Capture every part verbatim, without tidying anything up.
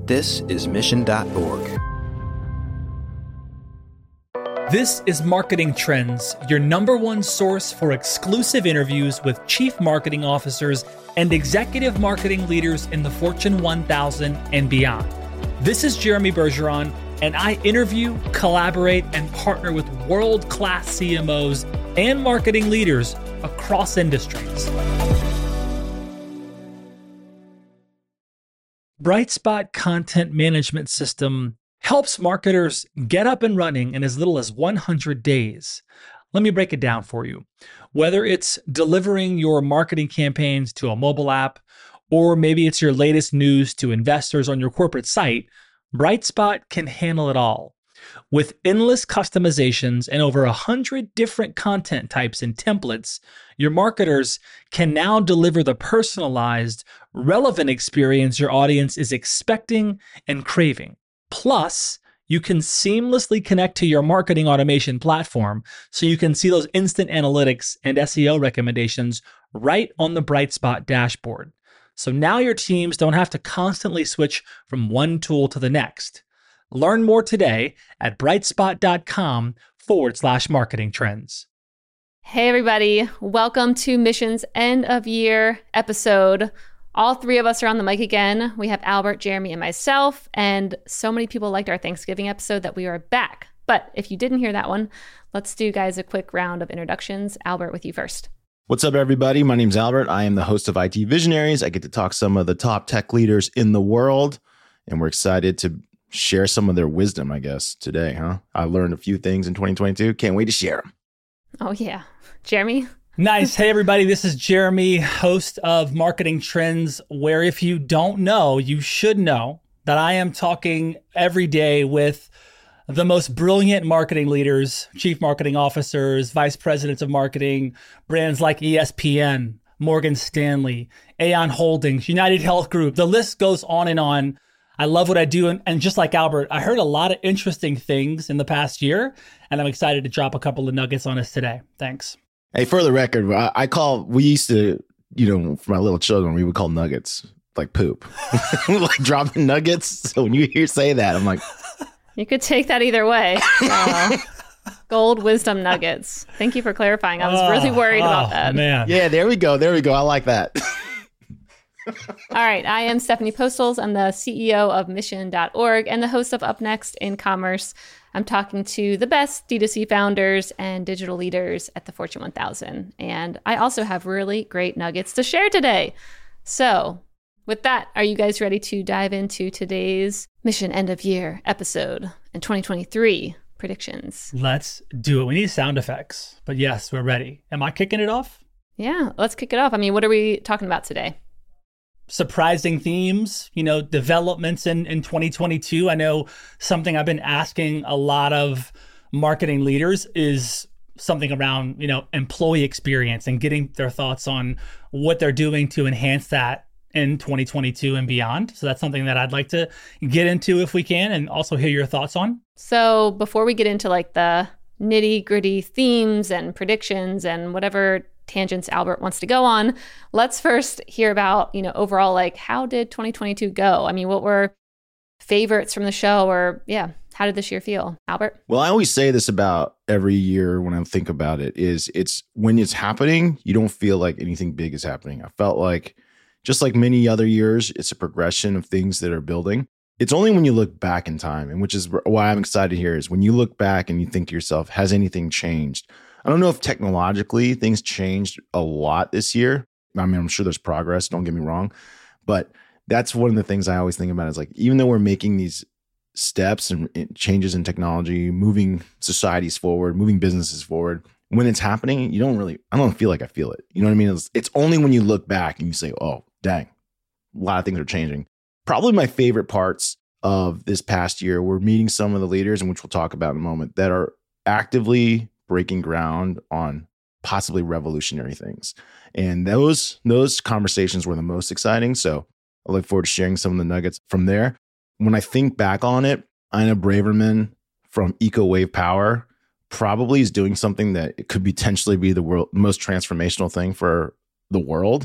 This is mission dot org. This is Marketing Trends, your number one source for exclusive interviews with chief marketing officers and executive marketing leaders in the Fortune one thousand and beyond. This is Jeremy Bergeron, and I interview, collaborate, and partner with world-class C M Os and marketing leaders across industries. Brightspot Content Management System helps marketers get up and running in as little as one hundred days. Let me break it down for you. Whether it's delivering your marketing campaigns to a mobile app, or maybe it's your latest news to investors on your corporate site, Brightspot can handle it all. With endless customizations and over one hundred different content types and templates, your marketers can now deliver the personalized, relevant experience your audience is expecting and craving. Plus, you can seamlessly connect to your marketing automation platform so you can see those instant analytics and S E O recommendations right on the Brightspot dashboard. So now your teams don't have to constantly switch from one tool to the next. Learn more today at brightspot.com forward slash marketing trends. Hey everybody, welcome to Mission's end of year episode. All three of us are on the mic again. We have Albert, Jeremy, and myself, and so many people liked our Thanksgiving episode that we are back. But if you didn't hear that one, let's do, guys, a quick round of introductions. Albert, with you first. What's up, everybody? My name's Albert. I am the host of I T Visionaries. I get to talk to some of the top tech leaders in the world, and we're excited to share some of their wisdom, I guess, today, huh? I learned a few things in twenty twenty-two. Can't wait to share them. Oh, yeah. Jeremy? Nice. Hey, everybody. This is Jeremy, host of Marketing Trends, where if you don't know, you should know that I am talking every day with the most brilliant marketing leaders, chief marketing officers, vice presidents of marketing, brands like E S P N, Morgan Stanley, Aon Holdings, United Health Group. The list goes on and on. I love what I do. And, and just like Albert, I heard a lot of interesting things in the past year, and I'm excited to drop a couple of nuggets on us today. Thanks. Hey, for the record, I, I call, we used to, you know, for my little children, we would call nuggets like poop, like dropping nuggets. So when you hear say that, I'm like, you could take that either way. Uh, gold wisdom nuggets. Thank you for clarifying. I was oh, really worried oh, about that. Man. Yeah, there we go. There we go. I like that. All right. I am Stephanie Postles. I'm the C E O of mission dot org and the host of Up Next in Commerce. I'm talking to the best D two C founders and digital leaders at the Fortune one thousand. And I also have really great nuggets to share today. So with that, are you guys ready to dive into today's Mission End of Year episode and twenty twenty-three predictions? Let's do it. We need sound effects, but yes, we're ready. Am I kicking it off? Yeah, let's kick it off. I mean, what are we talking about today? Surprising themes, you know, developments in, in twenty twenty-two. I know something I've been asking a lot of marketing leaders is something around, you know, employee experience and getting their thoughts on what they're doing to enhance that in twenty twenty-two and beyond. So that's something that I'd like to get into if we can, and also hear your thoughts on. So before we get into like the nitty gritty themes and predictions and whatever tangents Albert wants to go on, let's first hear about, you know, overall, like, how did twenty twenty-two go? I mean, what were favorites from the show, or yeah, how did this year feel? Albert? Well, I always say this about every year when I think about it, is it's when it's happening, you don't feel like anything big is happening. I felt like, just like many other years, it's a progression of things that are building. It's only when you look back in time, and which is why I'm excited here, is when you look back and you think to yourself, has anything changed? I don't know if technologically things changed a lot this year. I mean, I'm sure there's progress, don't get me wrong. But that's one of the things I always think about is like, even though we're making these steps and changes in technology, moving societies forward, moving businesses forward, when it's happening, you don't really, I don't feel like I feel it. You know what I mean? It's, it's only when you look back and you say, oh, dang, a lot of things are changing. Probably my favorite parts of this past year were meeting some of the leaders, and which we'll talk about in a moment, that are actively breaking ground on possibly revolutionary things. And those those conversations were the most exciting. So I look forward to sharing some of the nuggets from there. When I think back on it, Ina Braverman from Eco Wave Power probably is doing something that it could potentially be the world most transformational thing for the world.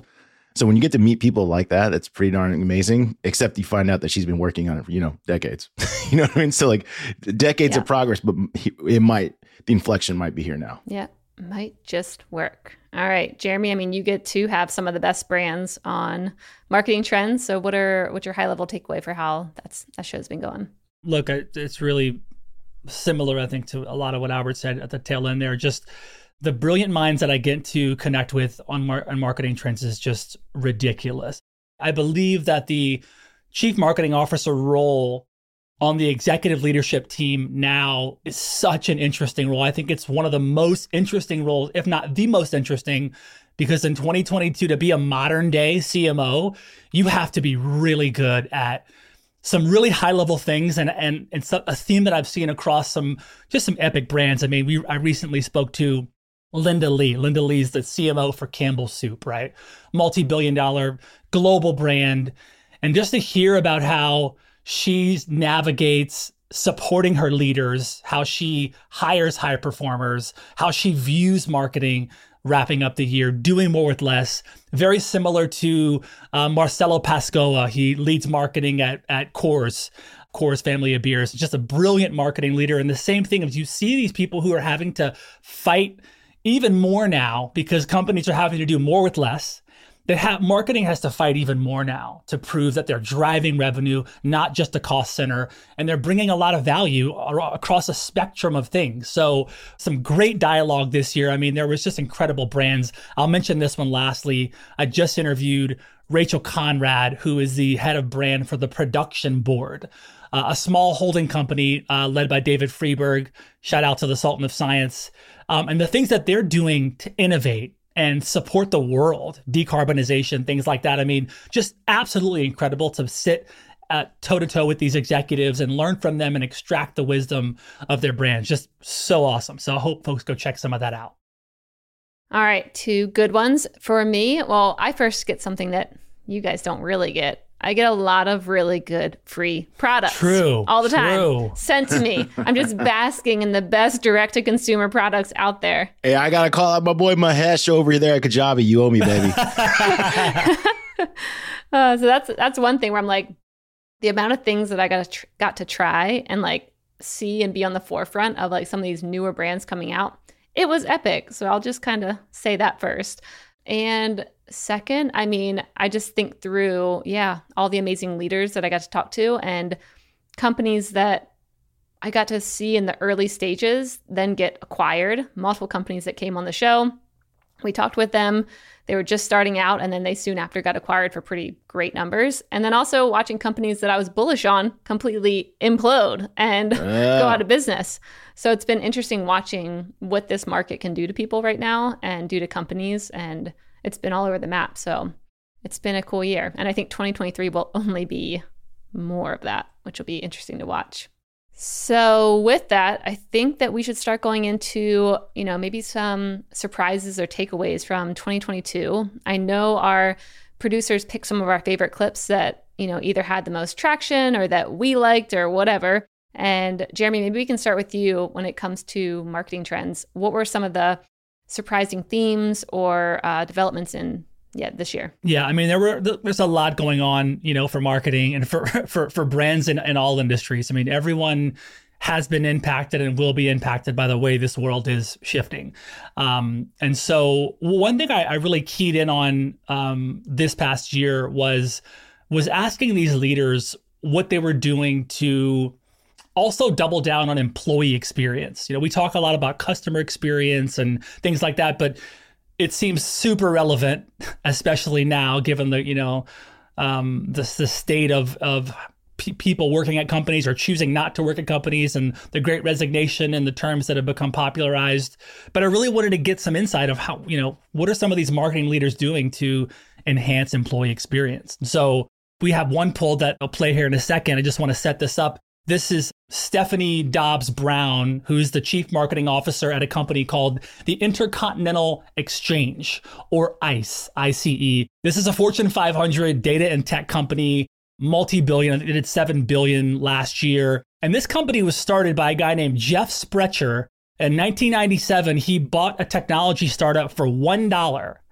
So when you get to meet people like that, that's pretty darn amazing, except you find out that she's been working on it for, you know, decades. You know what I mean? So like decades yeah. of progress, but it might, the inflection might be here now. Yeah, might just work. All right, Jeremy, I mean, you get to have some of the best brands on Marketing Trends. So what are what's your high level takeaway for how that's that show's been going? Look, it's really similar, I think, to a lot of what Albert said at the tail end there. Just the brilliant minds that I get to connect with on, mar- on Marketing Trends is just ridiculous. I believe that the chief marketing officer role on the executive leadership team now is such an interesting role. I think it's one of the most interesting roles, if not the most interesting, because in twenty twenty-two, to be a modern day C M O, you have to be really good at some really high level things. And, and it's a theme that I've seen across some, just some epic brands. I mean, we I recently spoke to Linda Lee. Linda Lee's the C M O for Campbell Soup, right? Multi-billion dollar global brand. And just to hear about how she navigates supporting her leaders, how she hires high performers, how she views marketing wrapping up the year, doing more with less. Very similar to uh, Marcelo Pascoa. He leads marketing at, at Coors, Coors family of beers. Just a brilliant marketing leader. And the same thing as you see these people who are having to fight even more now because companies are having to do more with less. They have, marketing has to fight even more now to prove that they're driving revenue, not just a cost center, and they're bringing a lot of value across a spectrum of things. So some great dialogue this year. I mean, there was just incredible brands. I'll mention this one lastly. I just interviewed Rachel Conrad, who is the head of brand for the Production Board, uh, a small holding company uh, led by David Freeberg. Shout out to the Sultan of Science. Um, and the things that they're doing to innovate and support the world, decarbonization, things like that. I mean, just absolutely incredible to sit uh, toe-to-toe with these executives and learn from them and extract the wisdom of their brands. Just so awesome. So I hope folks go check some of that out. All right, two good ones for me. Well, I first get something that you guys don't really get. I get a lot of really good free products. True. All the true. time. Sent to me. I'm just basking in the best direct-to-consumer products out there. Hey, I got to call out my boy Mahesh over there at Kajabi. You owe me, baby. uh, so that's that's one thing where I'm like, the amount of things that I got to tr- got to try and like see and be on the forefront of like some of these newer brands coming out, it was epic. So I'll just kind of say that first. And second, I mean, I just think through, yeah, all the amazing leaders that I got to talk to and companies that I got to see in the early stages then get acquired, multiple companies that came on the show. We talked with them. They were just starting out and then they soon after got acquired for pretty great numbers. And then also watching companies that I was bullish on completely implode and yeah. go out of business. So it's been interesting watching what this market can do to people right now and do to companies. And it's been all over the map. So it's been a cool year. And I think twenty twenty-three will only be more of that, which will be interesting to watch. So with that, I think that we should start going into, you know, maybe some surprises or takeaways from twenty twenty-two. I know our producers picked some of our favorite clips that, you know, either had the most traction or that we liked or whatever. And Jeremy, maybe we can start with you when it comes to marketing trends. What were some of the surprising themes or uh, developments in yeah this year? Yeah, I mean, there were there's a lot going on, you know, for marketing and for for for brands in, in all industries. I mean, everyone has been impacted and will be impacted by the way this world is shifting. Um, and so one thing I, I really keyed in on um, this past year was was asking these leaders what they were doing to also double down on employee experience. You know, we talk a lot about customer experience and things like that, but it seems super relevant, especially now, given the, you know, um, the, the state of, of p- people working at companies or choosing not to work at companies and the great resignation and the terms that have become popularized. But I really wanted to get some insight of how, you know, what are some of these marketing leaders doing to enhance employee experience? So we have one poll that I'll play here in a second. I just want to set this up. This is Stephanie Dobbs Brown, who's the chief marketing officer at a company called the Intercontinental Exchange, or ICE, I C E. This is a Fortune five hundred data and tech company, multi-billion. It did seven billion dollars last year. And this company was started by a guy named Jeff Sprecher. In nineteen ninety-seven, he bought a technology startup for one dollar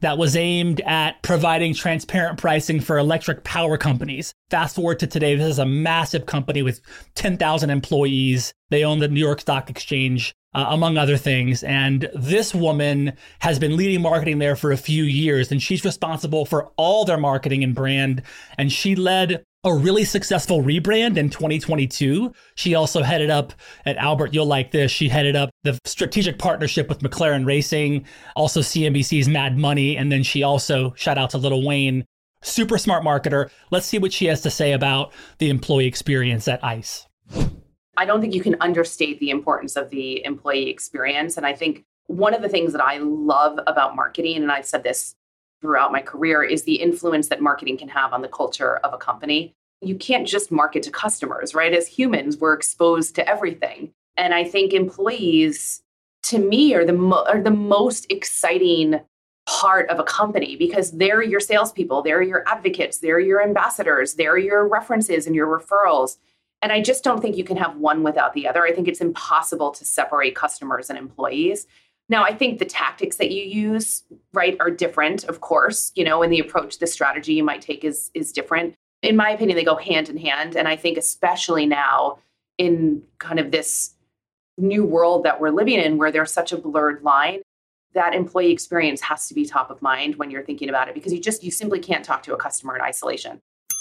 that was aimed at providing transparent pricing for electric power companies. Fast forward to today, this is a massive company with ten thousand employees. They own the New York Stock Exchange, uh, among other things. And this woman has been leading marketing there for a few years, and she's responsible for all their marketing and brand. And she led a really successful rebrand in twenty twenty-two. She also headed up at Albert, you'll like this, she headed up the strategic partnership with McLaren Racing, also C N B C's Mad Money, and then she also, shout out to Lil Wayne, super smart marketer. Let's see what she has to say about the employee experience at ICE. I don't think you can understate the importance of the employee experience. And I think one of the things that I love about marketing, and I've said this throughout my career, is the influence that marketing can have on the culture of a company. You can't just market to customers, right? As humans, we're exposed to everything. And I think employees, to me, are the, mo- are the most exciting part of a company, because they're your salespeople, they're your advocates, they're your ambassadors, they're your references and your referrals. And I just don't think you can have one without the other. I think it's impossible to separate customers and employees. Now, I think the tactics that you use, right, are different, of course, you know, and the approach, the strategy you might take is is different. In my opinion, they go hand in hand. And I think especially now in kind of this new world that we're living in, where there's such a blurred line, that employee experience has to be top of mind when you're thinking about it, because you just, you simply can't talk to a customer in isolation.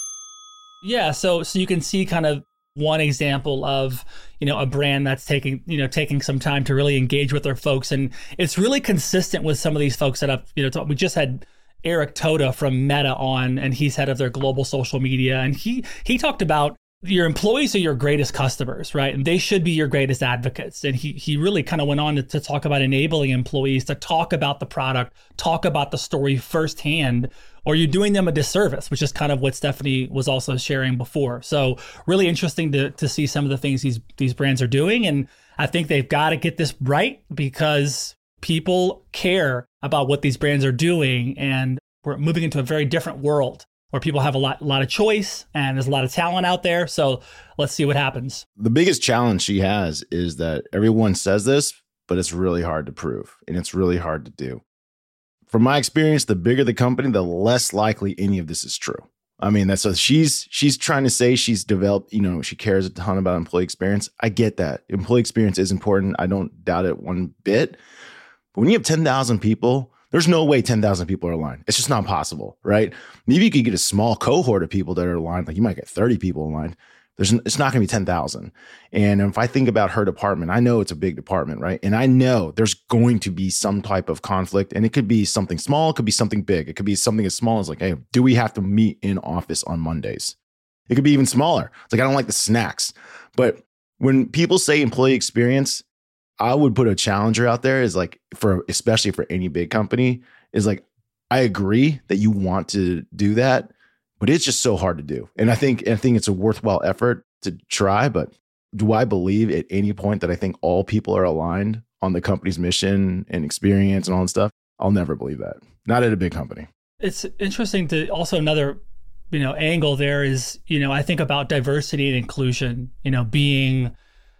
Yeah, so so you can see kind of one example of, you know, a brand that's taking, you know, taking some time to really engage with their folks. And it's really consistent with some of these folks that have, you know, we just had Eric Toda from Meta on, and he's head of their global social media. And he he talked about your employees are your greatest customers, right? And they should be your greatest advocates. And he he really kind of went on to, to talk about enabling employees to talk about the product, talk about the story firsthand, or you're doing them a disservice, which is kind of what Stephanie was also sharing before. So really interesting to to see some of the things these these brands are doing. And I think they've got to get this right, because people care about what these brands are doing. And we're moving into a very different world where people have a lot, a lot of choice and there's a lot of talent out there. So let's see what happens. The biggest challenge she has is that everyone says this, but it's really hard to prove and it's really hard to do. From my experience, the bigger the company, the less likely any of this is true. I mean, that's so she's she's trying to say she's developed, you know, she cares a ton about employee experience. I get that. Employee experience is important. I don't doubt it one bit. But when you have ten thousand people, there's no way ten thousand people are aligned. It's just not possible, right? Maybe you could get a small cohort of people that are aligned. Like you might get thirty people aligned. There's, it's not going to be ten thousand. And if I think about her department, I know it's a big department, right? And I know there's going to be some type of conflict, and it could be something small. It could be something big. It could be something as small as like, hey, do we have to meet in office on Mondays? It could be even smaller. It's like, I don't like the snacks. But when people say employee experience, I would put a challenger out there is like, for, especially for any big company, is like, I agree that you want to do that, but it's just so hard to do. And I think, I think it's a worthwhile effort to try, but do I believe at any point that I think all people are aligned on the company's mission and experience and all that stuff? I'll never believe that. Not at a big company. It's interesting to also another, you know, angle there is, you know, I think about diversity and inclusion, you know, being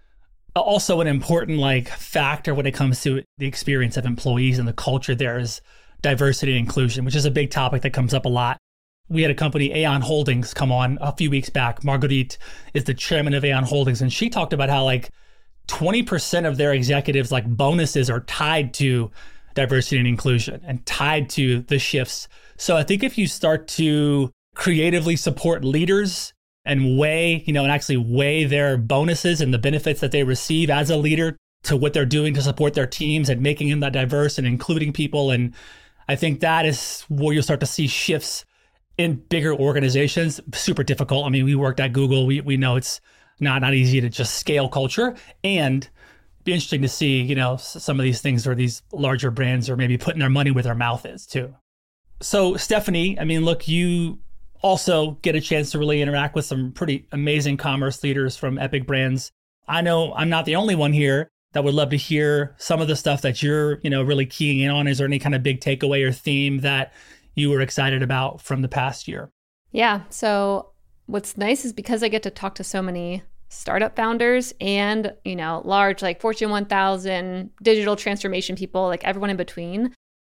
also an important like factor when it comes to the experience of employees and the culture there is diversity and inclusion, which is a big topic that comes up a lot. We had a company, Aon Holdings, come on a few weeks back. Marguerite is the chairman of Aon Holdings, and she talked about how like twenty percent of their executives like bonuses are tied to diversity and inclusion and tied to the shifts. So I think if you start to creatively support leaders and weigh, you know, and actually weigh their bonuses and the benefits that they receive as a leader to what they're doing to support their teams and making them that diverse and including people. And I think that is where you'll start to see shifts in bigger organizations. Super difficult. I mean, we worked at Google. We we know it's not, not easy to just scale culture, and be interesting to see, you know, some of these things where these larger brands are maybe putting their money where their mouth is too. So Stephanie, I mean, look, you also get a chance to really interact with some pretty amazing commerce leaders from epic brands. I know I'm not the only one here that would love to hear some of the stuff that you're, you know, really keying in on. Is there any kind of big takeaway or theme that you were excited about from the past year? Yeah. So what's nice is because I get to talk to so many startup founders and, you know, large like Fortune one thousand digital transformation people, like everyone in between,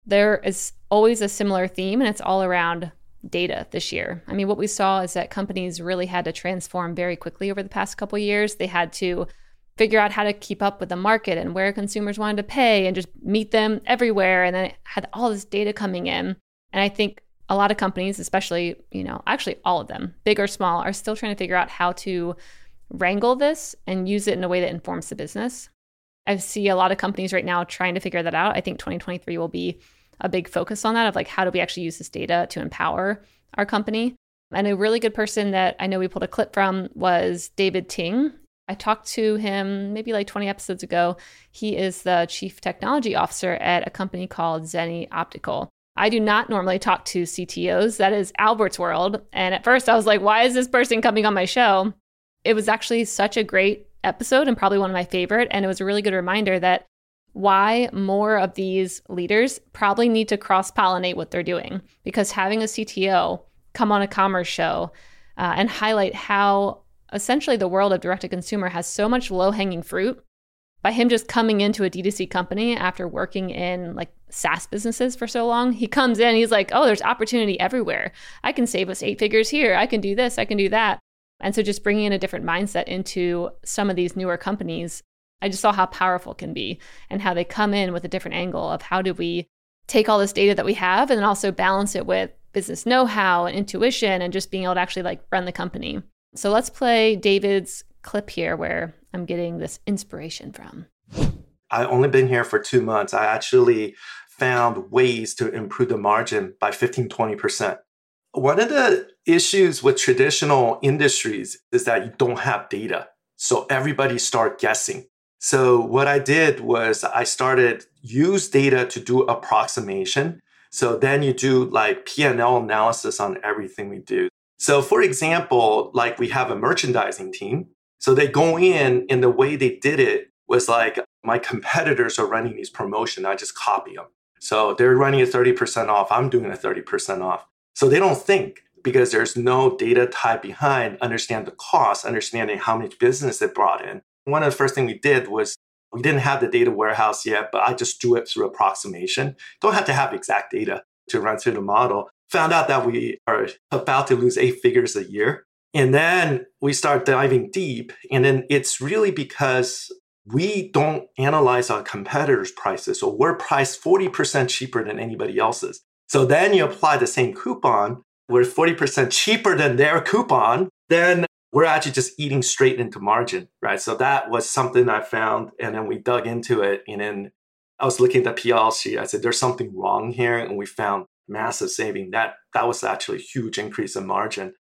there is always a similar theme, and it's all around data this year. I mean, what we saw is that companies really had to transform very quickly over the past couple of years. They had to figure out how to keep up with the market and where consumers wanted to pay and just meet them everywhere. And then it had all this data coming in. And I think a lot of companies, especially, you know, actually all of them, big or small, are still trying to figure out how to wrangle this and use it in a way that informs the business. I see a lot of companies right now trying to figure that out. I think twenty twenty-three will be a big focus on that, of like, how do we actually use this data to empower our company? And a really good person that I know we pulled a clip from was David Ting. I talked to him maybe like twenty episodes ago. He is the chief technology officer at a company called Zenni Optical. I do not normally talk to C T Os. That is Albert's world. And at first I was like, why is this person coming on my show? It was actually such a great episode and probably one of my favorite. And it was a really good reminder that why more of these leaders probably need to cross-pollinate what they're doing, because having a C T O come on a commerce show uh, and highlight how essentially the world of direct-to-consumer has so much low-hanging fruit. By him just coming into a D two C company after working in like SaaS businesses for so long, he comes in, he's like, oh, there's opportunity everywhere. I can save us eight figures here. I can do this. I can do that. And so just bringing in a different mindset into some of these newer companies, I just saw how powerful it can be and how they come in with a different angle of how do we take all this data that we have and then also balance it with business know-how and intuition and just being able to actually like run the company. So let's play David's clip here where I'm getting this inspiration from. I've only been here for two months. I actually found ways to improve the margin by fifteen, twenty percent. One of the issues with traditional industries is that you don't have data. So everybody start guessing. So what I did was I started use data to do approximation. So then you do like P and L analysis on everything we do. So for example, like we have a merchandising team. So they go in and the way they did it was like, my competitors are running these promotions. I just copy them. So they're running a thirty percent off. I'm doing a thirty percent off. So they don't think, because there's no data type behind, understand the cost, understanding how much business it brought in. One of the first things we did was we didn't have the data warehouse yet, but I just do it through approximation. Don't have to have exact data to run through the model. Found out that we are about to lose eight figures a year. And then we start diving deep. And then it's really because we don't analyze our competitors' prices. So we're priced forty percent cheaper than anybody else's. So then you apply the same coupon, we're forty percent cheaper than their coupon, then we're actually just eating straight into margin, right? So that was something I found. And then we dug into it. And then I was looking at the P L sheet. I said, there's something wrong here. And we found massive saving. That, that was actually a huge increase in margin.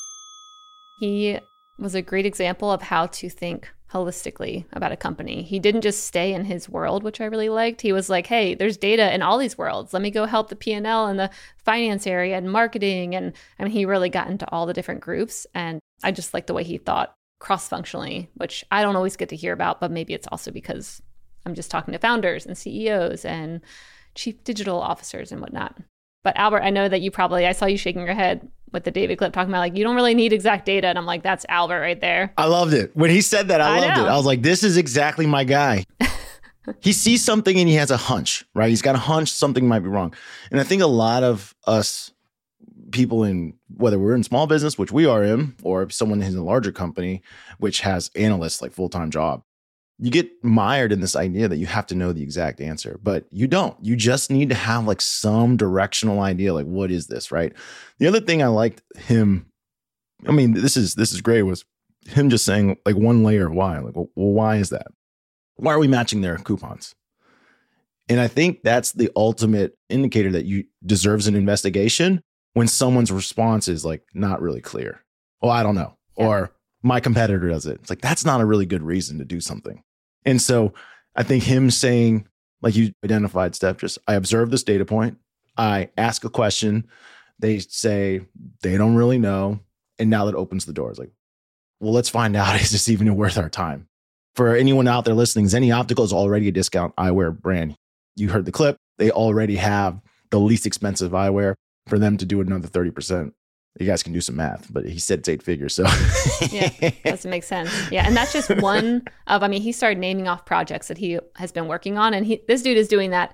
He was a great example of how to think holistically about a company. He didn't just stay in his world, which I really liked. He was like, hey, there's data in all these worlds. Let me go help the P and L and the finance area and marketing. And I mean, he really got into all the different groups. And I just like the way he thought cross-functionally, which I don't always get to hear about, but maybe it's also because I'm just talking to founders and C E Os and chief digital officers and whatnot. But Albert, I know that you probably, I saw you shaking your head with the David clip talking about like, you don't really need exact data. And I'm like, that's Albert right there. I loved it. When he said that, I, I loved know. it. I was like, this is exactly my guy. He sees something and he has a hunch, right? He's got a hunch something might be wrong. And I think a lot of us people in, whether we're in small business, which we are in, or someone who's in a larger company, which has analysts like full-time job, you get mired in this idea that you have to know the exact answer, but you don't. You just need to have like some directional idea, like what is this, right? The other thing I liked him, I mean, this is this is great, was him just saying like one layer of why. Like, well, why is that? Why are we matching their coupons? And I think that's the ultimate indicator that you deserves an investigation when someone's response is like not really clear. Oh, I don't know. Yeah. Or my competitor does it. It's like, that's not a really good reason to do something. And so I think him saying, like you identified, Steph, just I observe this data point. I ask a question. They say they don't really know. And now that opens the doors. Like, well, let's find out, is this even worth our time? For anyone out there listening, Zenni Optical is already a discount eyewear brand. You heard the clip. They already have the least expensive eyewear. For them to do another thirty percent, you guys can do some math, but he said it's eight figures. So yeah, doesn't make sense. Yeah. And that's just one of, I mean, he started naming off projects that he has been working on. And he, this dude is doing that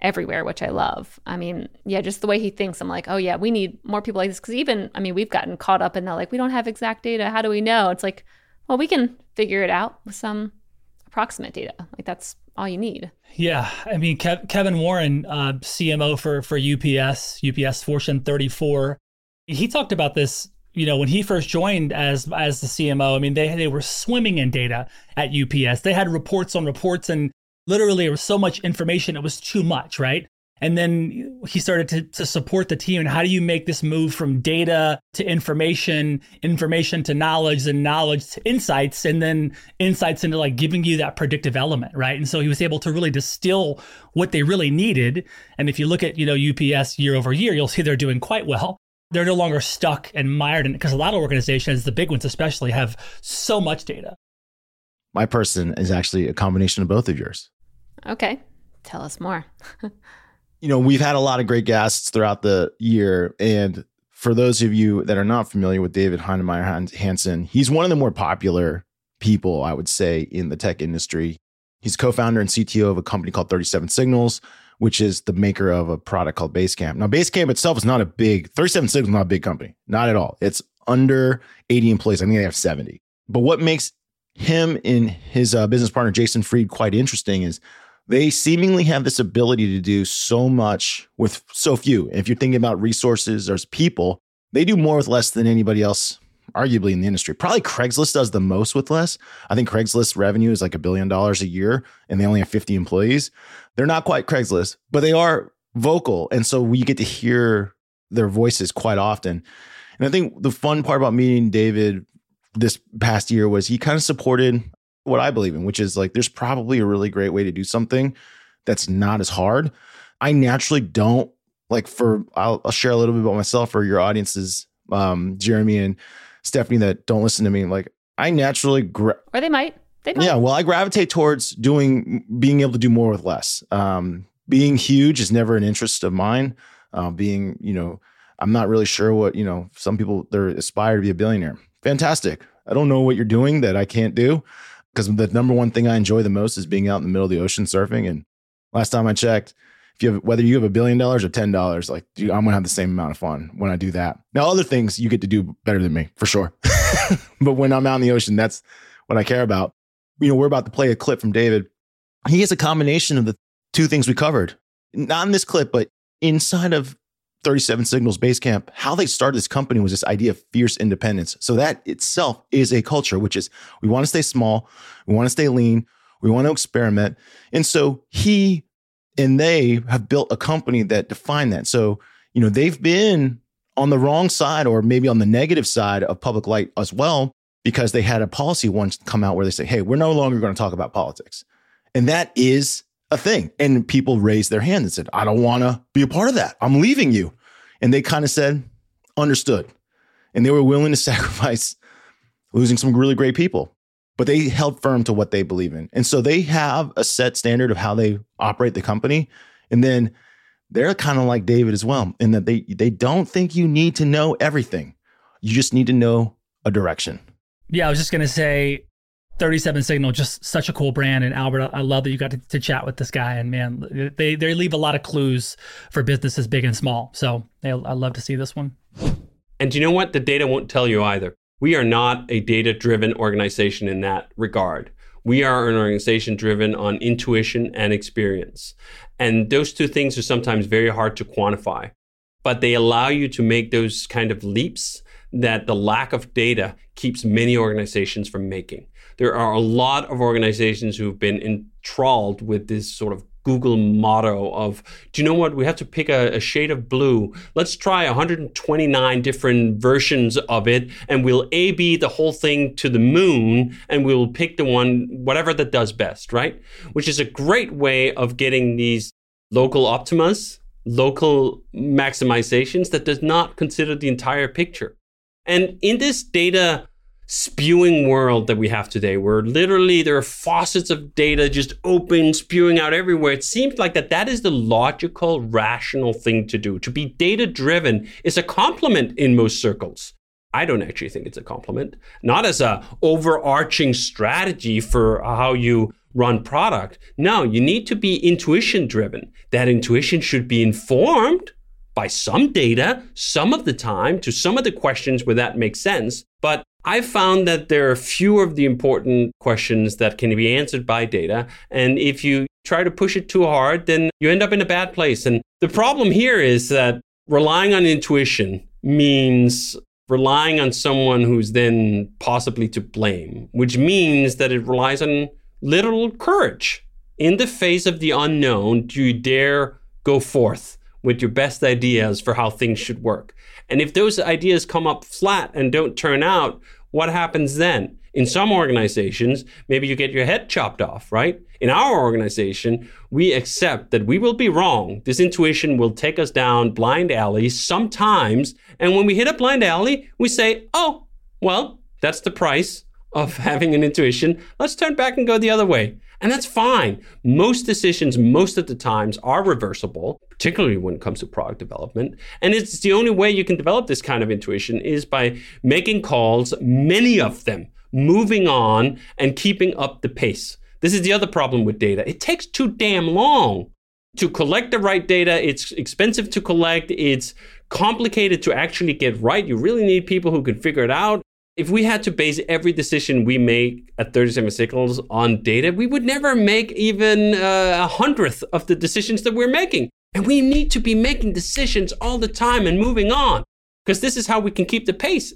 everywhere, which I love. I mean, yeah, just the way he thinks, I'm like, oh yeah, we need more people like this. Because even, I mean, we've gotten caught up in that, like, we don't have exact data. How do we know? It's like, well, we can figure it out with some approximate data. Like, that's all you need. Yeah. I mean, Kev- Kevin Warren, uh, C M O for, for U P S, U P S Fortune thirty-four, he talked about this, you know, when he first joined as as the C M O. I mean, they they were swimming in data at U P S. They had reports on reports, and literally there was so much information, it was too much, right? And then he started to, to support the team. And how do you make this move from data to information, information to knowledge, and knowledge to insights, and then insights into like giving you that predictive element, right? And so he was able to really distill what they really needed. And if you look at, you know, U P S year over year, you'll see they're doing quite well. They're no longer stuck and mired in it, because a lot of organizations, the big ones especially, have so much data. My person is actually a combination of both of yours. Okay. Tell us more. You know, we've had a lot of great guests throughout the year. And for those of you that are not familiar with David Heinemeier Hansson, he's one of the more popular people, I would say, in the tech industry. He's co-founder and C T O of a company called thirty-seven Signals, which is the maker of a product called Basecamp. Now, Basecamp itself is not a big, thirty-seven Signals is not a big company, not at all. It's under eighty employees. I think they have seventy. But what makes him and his uh, business partner, Jason Fried, quite interesting is they seemingly have this ability to do so much with so few. If you're thinking about resources or people, they do more with less than anybody else, arguably, in the industry. Probably Craigslist does the most with less. I think Craigslist revenue is like a billion dollars a year, and they only have fifty employees. They're not quite Craigslist, but they are vocal. And so we get to hear their voices quite often. And I think the fun part about meeting David this past year was he kind of supported what I believe in, which is like, there's probably a really great way to do something that's not as hard. I naturally don't like for, I'll, I'll share a little bit about myself for your audiences, um, Jeremy and Stephanie, that don't listen to me. Like I naturally, gra- or they might, they might. Yeah. Well, I gravitate towards doing, being able to do more with less. Um, being huge is never an interest of mine. Uh, being, you know, I'm not really sure what, you know, some people, they aspire to be a billionaire. Fantastic. I don't know what you're doing that I can't do. Because the number one thing I enjoy the most is being out in the middle of the ocean surfing. And last time I checked, if you have, whether you have a billion dollars or ten dollars, like, dude, I'm gonna have the same amount of fun when I do that. Now, other things you get to do better than me, for sure. But when I'm out in the ocean, that's what I care about. You know, we're about to play a clip from David. He has a combination of the two things we covered. Not in this clip, but inside of thirty-seven Signals Basecamp, how they started this company was this idea of fierce independence. So that itself is a culture, which is we want to stay small, we want to stay lean, we want to experiment. And so he and they have built a company that defined that. So, you know, they've been on the wrong side or maybe on the negative side of public light as well, because they had a policy once come out where they say, hey, we're no longer going to talk about politics. And that is a thing. And people raised their hand and said, I don't want to be a part of that. I'm leaving you. And they kind of said, understood. And they were willing to sacrifice losing some really great people, but they held firm to what they believe in. And so they have a set standard of how they operate the company. And then they're kind of like David as well, in that they, they don't think you need to know everything. You just need to know a direction. Yeah, I was just going to say, thirty-seven Signal, just such a cool brand. And Albert, I love that you got to, to chat with this guy. And man, they they leave a lot of clues for businesses big and small. So I love to see this one. And you know what? The data won't tell you either. We are not a data-driven organization in that regard. We are an organization driven on intuition and experience. And those two things are sometimes very hard to quantify, but they allow you to make those kind of leaps that the lack of data keeps many organizations from making. There are a lot of organizations who've been enthralled with this sort of Google motto of, do you know what? We have to pick a, a shade of blue. Let's try one hundred twenty-nine different versions of it, and we'll A B the whole thing to the moon, and we'll pick the one, whatever that does best, right? Which is a great way of getting these local optimas, local maximizations that does not consider the entire picture. And in this data spewing world that we have today, where literally there are faucets of data just open, spewing out everywhere, it seems like that that is the logical, rational thing to do. To be data-driven is a compliment in most circles. I don't actually think it's a compliment. Not as a overarching strategy for how you run product. No, you need to be intuition driven. That intuition should be informed by some data, some of the time, to some of the questions where that makes sense. But I've found that there are fewer of the important questions that can be answered by data. And if you try to push it too hard, then you end up in a bad place. And the problem here is that relying on intuition means relying on someone who's then possibly to blame, which means that it relies on literal courage. In the face of the unknown, do you dare go forth with your best ideas for how things should work? And if those ideas come up flat and don't turn out, what happens then? In some organizations, maybe you get your head chopped off, right? In our organization, we accept that we will be wrong. This intuition will take us down blind alleys sometimes. And when we hit a blind alley, we say, oh, well, that's the price of having an intuition. Let's turn back and go the other way. And that's fine. Most decisions, most of the times, are reversible, particularly when it comes to product development. And it's the only way you can develop this kind of intuition is by making calls, many of them, moving on and keeping up the pace. This is the other problem with data. It takes too damn long to collect the right data. It's expensive to collect. It's complicated to actually get right. You really need people who can figure it out. If we had to base every decision we make at thirty-seven Signals on data, we would never make even uh, a hundredth of the decisions that we're making. And we need to be making decisions all the time and moving on, because this is how we can keep the pace.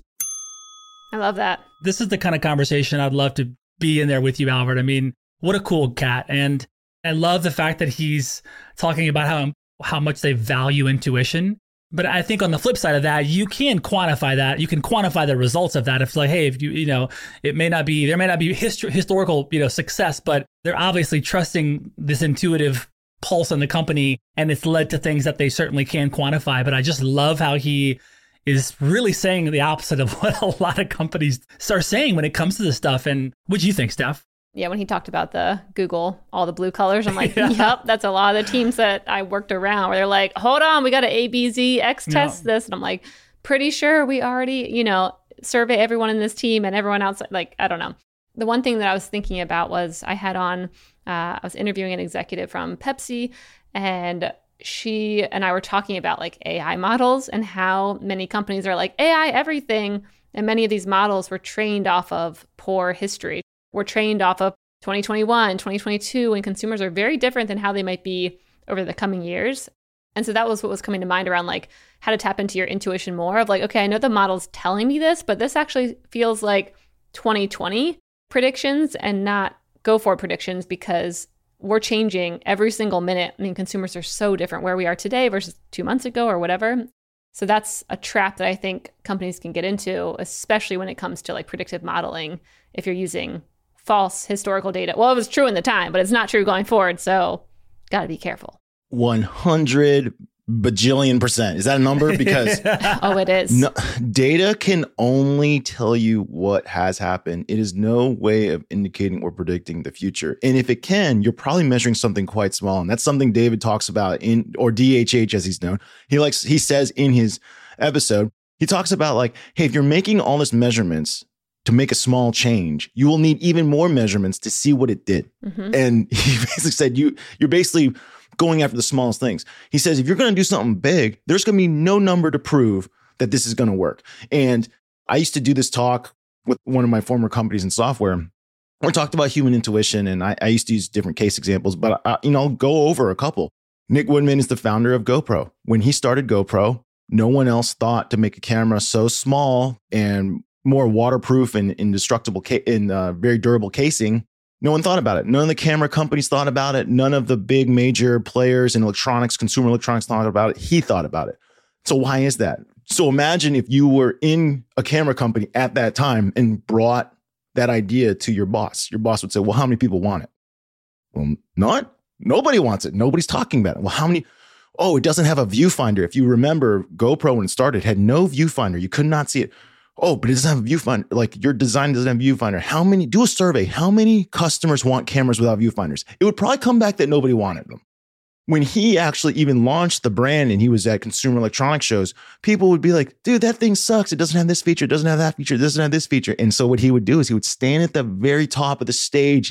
I love that. This is the kind of conversation I'd love to be in there with you, Albert. I mean, what a cool cat. And I love the fact that he's talking about how, how much they value intuition. But I think on the flip side of that, you can quantify that. You can quantify the results of that. If like, hey, if you, you know, it may not be, there may not be hist- historical, you know, success, but they're obviously trusting this intuitive pulse in the company, and it's led to things that they certainly can quantify. But I just love how he is really saying the opposite of what a lot of companies are saying when it comes to this stuff. And what do you think, Steph? Yeah, when he talked about the Google, all the blue colors, I'm like, Yeah. yep, that's a lot of the teams that I worked around where they're like, hold on, we got to A, B, Z, X test Yeah. this. And I'm like, pretty sure we already, you know, survey everyone in this team and everyone outside. Like, I don't know. The one thing that I was thinking about was I had on, uh, I was interviewing an executive from Pepsi, and she and I were talking about like A I models and how many companies are like A I everything. And many of these models were trained off of poor history. We're trained off of twenty twenty-one, twenty twenty-two, and consumers are very different than how they might be over the coming years. And so that was what was coming to mind around like how to tap into your intuition more of like, okay, I know the model's telling me this, but this actually feels like twenty twenty predictions and not go for predictions, because we're changing every single minute. I mean, consumers are so different where we are today versus two months ago or whatever. So that's a trap that I think companies can get into, especially when it comes to like predictive modeling. If you're using false historical data. Well, it was true in the time, but it's not true going forward. So got to be careful. one hundred bajillion percent. Is that a number? Because Oh, it is. no, data can only tell you what has happened. It is no way of indicating or predicting the future. And if it can, you're probably measuring something quite small. And that's something David talks about in, or D H H as he's known. He likes, he says in his episode, he talks about like, hey, if you're making all this measurements to make a small change, you will need even more measurements to see what it did. Mm-hmm. And he basically said, you, you're basically going after the smallest things. He says, if you're going to do something big, there's going to be no number to prove that this is going to work. And I used to do this talk with one of my former companies in software. We talked about human intuition, and I, I used to use different case examples, but I, you know, I'll go over a couple. Nick Woodman is the founder of GoPro. When he started GoPro, no one else thought to make a camera so small and more waterproof and indestructible ca- in uh, very durable casing. No one thought about it. None of the camera companies thought about it. None of the big major players in electronics, consumer electronics thought about it. He thought about it. So why is that? So imagine if you were in a camera company at that time and brought that idea to your boss. Your boss would say, well, how many people want it? Well, not. Nobody wants it. Nobody's talking about it. Well, how many? Oh, it doesn't have a viewfinder. If you remember, GoPro when it started had no viewfinder. You could not see it. Oh, but it doesn't have a viewfinder. Like your design doesn't have a viewfinder. How many, do a survey. How many customers want cameras without viewfinders? It would probably come back that nobody wanted them. When he actually even launched the brand and he was at consumer electronics shows, people would be like, dude, that thing sucks. It doesn't have this feature. It doesn't have that feature. It doesn't have this feature. And so what he would do is he would stand at the very top of the stage,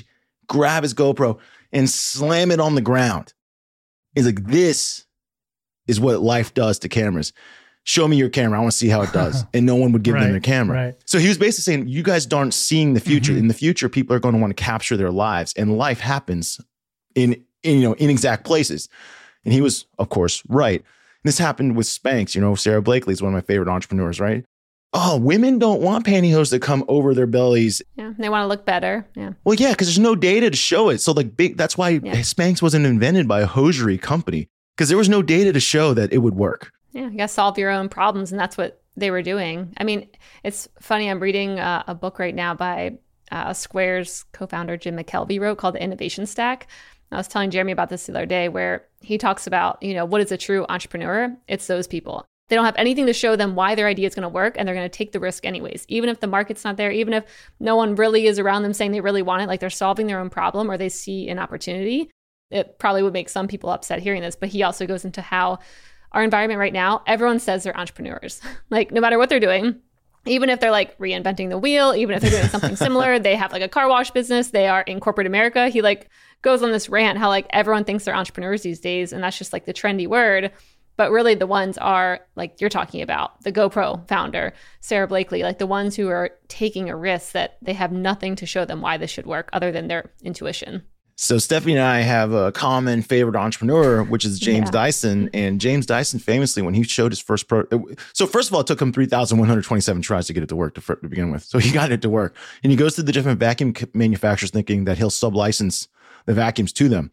grab his GoPro and slam it on the ground. He's like, this is what life does to cameras. Show me your camera. I want to see how it does. And no one would give right, them their camera. Right. So he was basically saying, you guys aren't seeing the future. Mm-hmm. In the future, people are going to want to capture their lives, and life happens in, in, you know, inexact places. And he was, of course, right. And this happened with Spanx. You know, Sarah Blakely is one of my favorite entrepreneurs, right? Oh, women don't want pantyhose that come over their bellies. Yeah, they want to look better. Yeah. Well, yeah, because there's no data to show it. So like big, that's why Yeah. Spanx wasn't invented by a hosiery company, because there was no data to show that it would work. Yeah, you got to solve your own problems. And that's what they were doing. I mean, it's funny. I'm reading uh, a book right now by uh, Square's co-founder, Jim McKelvey, wrote called The Innovation Stack. I was telling Jeremy about this the other day, where he talks about, you know, what is a true entrepreneur? It's those people. They don't have anything to show them why their idea is going to work, and they're going to take the risk anyways. Even if the market's not there, even if no one really is around them saying they really want it, like they're solving their own problem or they see an opportunity. It probably would make some people upset hearing this, but he also goes into how our environment right now, everyone says they're entrepreneurs. Like no matter what they're doing, even if they're like reinventing the wheel, even if they're doing something similar, they have like a car wash business, they are in corporate America. He like goes on this rant how like everyone thinks they're entrepreneurs these days, and that's just like the trendy word. But really the ones are like you're talking about, the GoPro founder, Sarah Blakely, like the ones who are taking a risk that they have nothing to show them why this should work other than their intuition. So Stephanie and I have a common favorite entrepreneur, which is James Yeah. Dyson. And James Dyson famously, when he showed his first pro, so first of all, it took him three thousand one hundred twenty-seven tries to get it to work to, to begin with. So he got it to work. And he goes to the different vacuum manufacturers thinking that he'll sub-license the vacuums to them.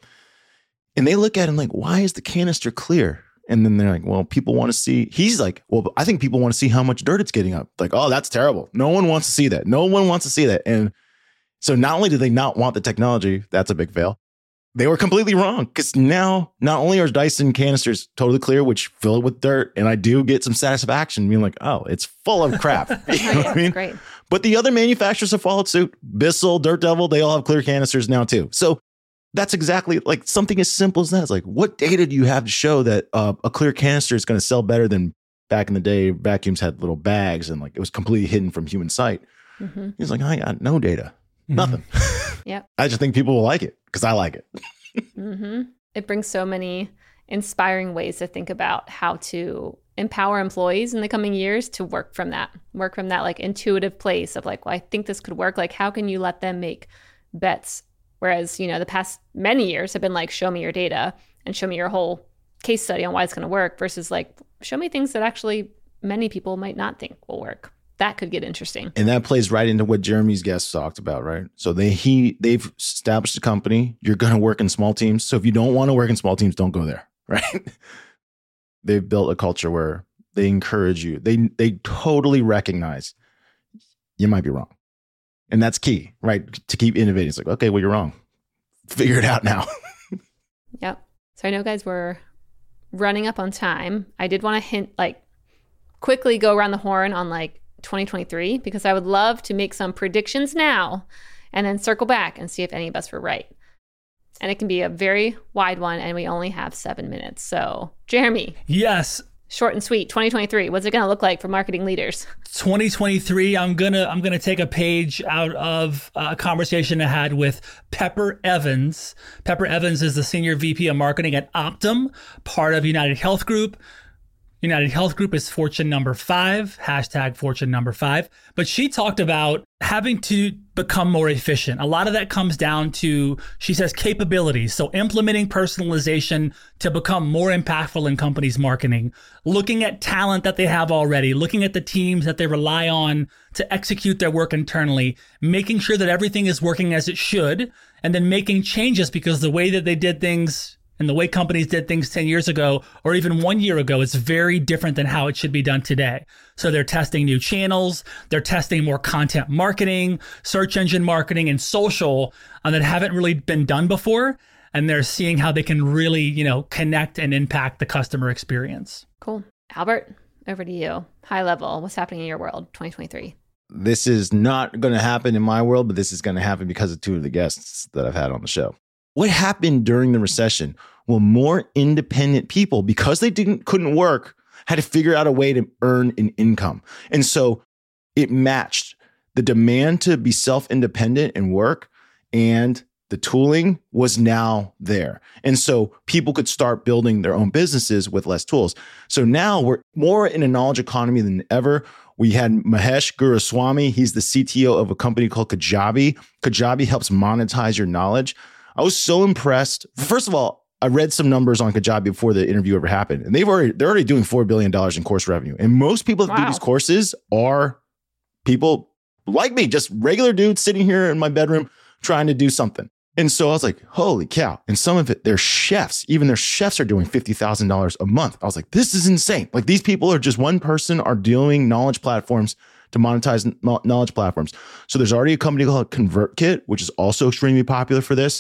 And they look at him like, why is the canister clear? And then they're like, well, people want to see. He's like, well, I think people want to see how much dirt it's getting up. Like, oh, that's terrible. No one wants to see that. No one wants to see that. And so not only do they not want the technology, that's a big fail. They were completely wrong, because now not only are Dyson canisters totally clear, which fill it with dirt, and I do get some satisfaction being like, oh, it's full of crap. You know what I mean? Great. But the other manufacturers have followed suit. Bissell, Dirt Devil, they all have clear canisters now too. So that's exactly like something as simple as that. It's like, what data do you have to show that uh, a clear canister is going to sell better than back in the day? Vacuums had little bags and like it was completely hidden from human sight. Mm-hmm. He's like, I got no data, Mm-hmm. nothing. Yep. I just think people will like it because I like it. Mm-hmm. It brings so many inspiring ways to think about how to empower employees in the coming years to work from that, work from that like intuitive place of like, well, I think this could work. Like, how can you let them make bets? Whereas, you know, the past many years have been like, show me your data and show me your whole case study on why it's going to work versus like, show me things that actually many people might not think will work. That could get interesting. And that plays right into what Jeremy's guest talked about, right? So they he they've established a company. You're going to work in small teams. So if you don't want to work in small teams, don't go there, right? They've built a culture where they encourage you. They they totally recognize you might be wrong. And that's key, right? To keep innovating. It's like, okay, well, you're wrong. Figure it out now. Yep. So I know, guys, we're running up on time. I did want to hint, like, quickly go around the horn on like twenty twenty-three, because I would love to make some predictions now and then circle back and see if any of us were right. And it can be a very wide one, and we only have seven minutes. So, Jeremy. Yes. Short and sweet. twenty twenty-three. What's it going to look like for marketing leaders? twenty twenty-three, I'm gonna I'm gonna take a page out of a conversation I had with Pepper Evans. Pepper Evans is the senior V P of marketing at Optum, part of United Health Group. United Health Group is Fortune number five, hashtag Fortune number five. But she talked about having to become more efficient. A lot of that comes down to, she says, capabilities. So implementing personalization to become more impactful in companies' marketing, looking at talent that they have already, looking at the teams that they rely on to execute their work internally, making sure that everything is working as it should, and then making changes because the way that they did things and the way companies did things ten years ago, or even one year ago, is very different than how it should be done today. So they're testing new channels, they're testing more content marketing, search engine marketing, and social uh, that haven't really been done before. And they're seeing how they can really, you know, connect and impact the customer experience. Cool. Albert, over to you. High level, what's happening in your world, twenty twenty-three? This is not going to happen in my world, but this is going to happen because of two of the guests that I've had on the show. What happened during the recession? Well, more independent people, because they didn't couldn't work, had to figure out a way to earn an income. And so it matched the demand to be self-independent and work and The tooling was now there. And so people could start building their own businesses with less tools. So now we're more in a knowledge economy than ever. We had Mahesh Guruswamy. He's the C T O of a company called Kajabi. Kajabi helps monetize your knowledge. I was so impressed. First of all, I read some numbers on Kajabi before the interview ever happened, and they've already they're already doing four billion dollars in course revenue. And most people that wow. do these courses are people like me, just regular dudes sitting here in my bedroom trying to do something. And so I was like, holy cow. And some of it, they're chefs. Even their chefs are doing fifty thousand dollars a month. I was like, this is insane. Like these people are just one person are doing knowledge platforms to monetize knowledge platforms. So there's already a company called ConvertKit, which is also extremely popular for this.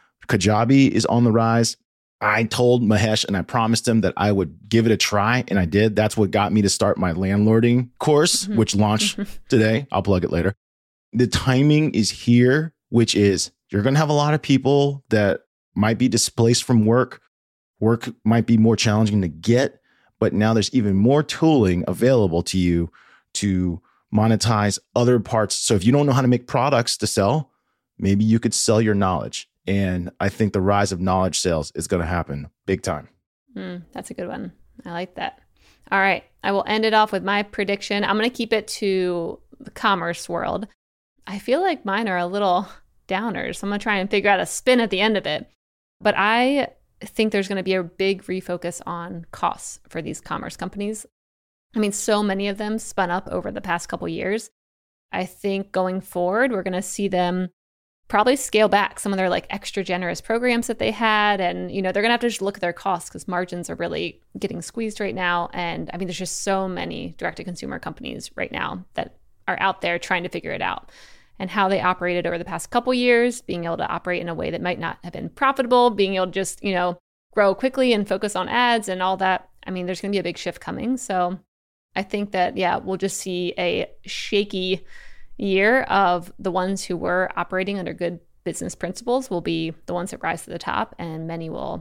Kajabi is on the rise. I told Mahesh and I promised him that I would give it a try. And I did. That's what got me to start my landlording course, mm-hmm. which launched mm-hmm. today. I'll plug it later. The timing is here, which is you're going to have a lot of people that might be displaced from work. Work might be more challenging to get, but now there's even more tooling available to you to monetize other parts. So if you don't know how to make products to sell, maybe you could sell your knowledge. And I think the rise of knowledge sales is going to happen big time. Mm, that's a good one. I like that. All right. I will end it off with my prediction. I'm going to keep it to the commerce world. I feel like mine are a little downers. I'm going to try and figure out a spin at the end of it. But I think there's going to be a big refocus on costs for these commerce companies. I mean, so many of them spun up over the past couple years. I think going forward, we're going to see them probably scale back some of their like extra generous programs that they had. And, you know, they're going to have to just look at their costs because margins are really getting squeezed right now. And I mean, there's just so many direct-to-consumer companies right now that are out there trying to figure it out. And how they operated over the past couple years, being able to operate in a way that might not have been profitable, being able to just, you know, grow quickly and focus on ads and all that. I mean, there's going to be a big shift coming. So I think that, yeah, we'll just see a shaky year of the ones who were operating under good business principles will be the ones that rise to the top, and many will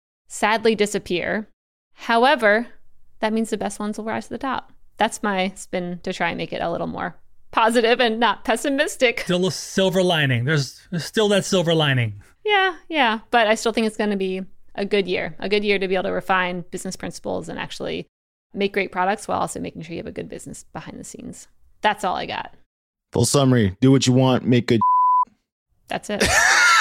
sadly disappear. However, that means the best ones will rise to the top. That's my spin to try and make it a little more positive and not pessimistic. Still a silver lining. There's, there's still that silver lining. Yeah, yeah. But I still think it's going to be a good year, a good year to be able to refine business principles and actually make great products while also making sure you have a good business behind the scenes. That's all I got. Full summary. Do what you want, make good. That's it.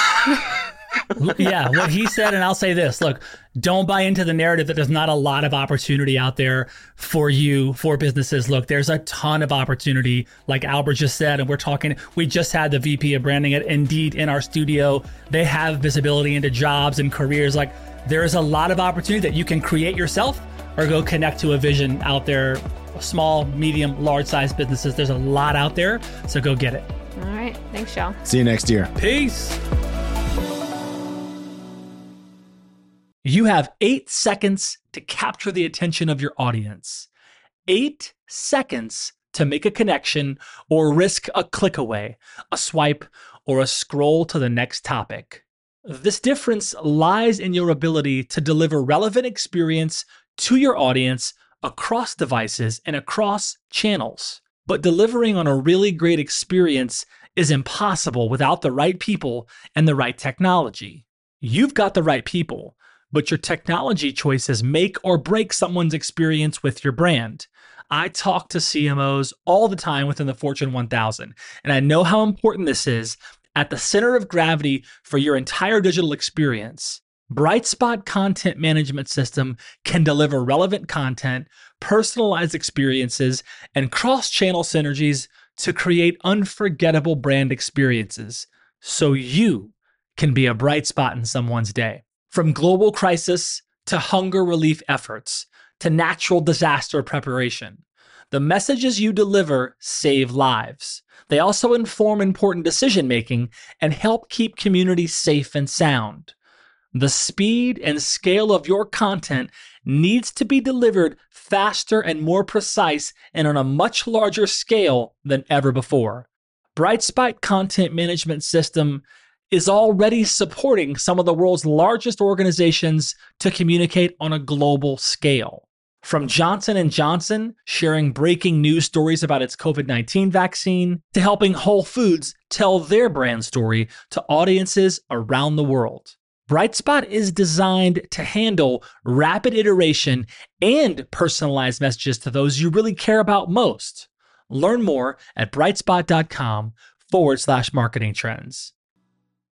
Yeah, what he said, and I'll say this. Look, don't buy into the narrative that there's not a lot of opportunity out there for you, for businesses. Look, there's a ton of opportunity, like Albert just said, and we're talking, we just had the V P of branding at Indeed in our studio. They have visibility into jobs and careers. Like, there is a lot of opportunity that you can create yourself or go connect to a vision out there. Small, medium, large-sized businesses. There's a lot out there, so go get it. All right. Thanks, Shal. See you next year. Peace. You have eight seconds to capture the attention of your audience. Eight seconds to make a connection or risk a click away, a swipe, or a scroll to the next topic. This difference lies in your ability to deliver relevant experience to your audience across devices and across channels. But delivering on a really great experience is impossible without the right people and the right technology. You've got the right people, but your technology choices make or break someone's experience with your brand. I talk to C M Os all the time within the Fortune one thousand, and I know how important this is at the center of gravity for your entire digital experience. Brightspot Content Management System can deliver relevant content, personalized experiences, and cross-channel synergies to create unforgettable brand experiences, so you can be a bright spot in someone's day. From global crisis to hunger relief efforts to natural disaster preparation, the messages you deliver save lives. They also inform important decision-making and help keep communities safe and sound. The speed and scale of your content needs to be delivered faster and more precise and on a much larger scale than ever before. Brightspot Content Management System is already supporting some of the world's largest organizations to communicate on a global scale. From Johnson and Johnson sharing breaking news stories about its COVID nineteen vaccine, to helping Whole Foods tell their brand story to audiences around the world. Brightspot is designed to handle rapid iteration and personalized messages to those you really care about most. Learn more at brightspot.com forward slash marketing trends.